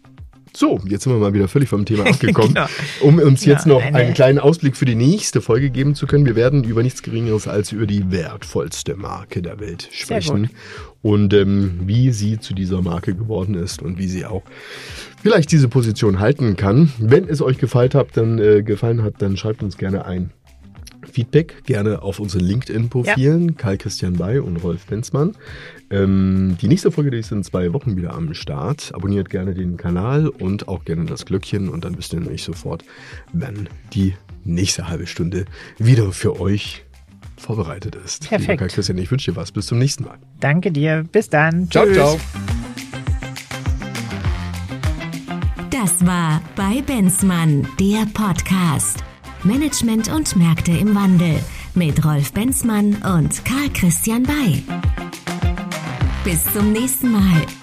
Speaker 1: So, jetzt sind wir mal wieder völlig vom Thema abgekommen.
Speaker 2: Genau.
Speaker 1: Um uns jetzt
Speaker 2: Ja,
Speaker 1: noch
Speaker 2: eine-
Speaker 1: einen kleinen Ausblick für die nächste Folge geben zu können. Wir werden über nichts Geringeres als über die wertvollste Marke der Welt
Speaker 2: Sehr
Speaker 1: sprechen.
Speaker 2: gut.
Speaker 1: Und ähm, wie sie zu dieser Marke geworden ist und wie sie auch vielleicht diese Position halten kann. Wenn es euch gefallen hat, dann, äh, gefallen hat, dann schreibt uns gerne ein Feedback, gerne auf unseren LinkedIn-Profilen, Karl Christian Bay und Rolf Benzmann. Ähm, die nächste Folge, die ist in zwei Wochen wieder am Start. Abonniert gerne den Kanal und auch gerne das Glöckchen und dann wisst ihr nämlich sofort, wenn die nächste halbe Stunde wieder für euch vorbereitet ist.
Speaker 2: Perfekt.
Speaker 1: Lieber Karl Christian, ich wünsche dir was. Bis zum nächsten Mal.
Speaker 2: Danke dir. Bis dann.
Speaker 1: Ciao,
Speaker 2: Tschüss.
Speaker 1: ciao.
Speaker 3: Das war bei Benzmann, der Podcast. Management und Märkte im Wandel mit Rolf Benzmann und Karl Christian Bay. Bis zum nächsten Mal.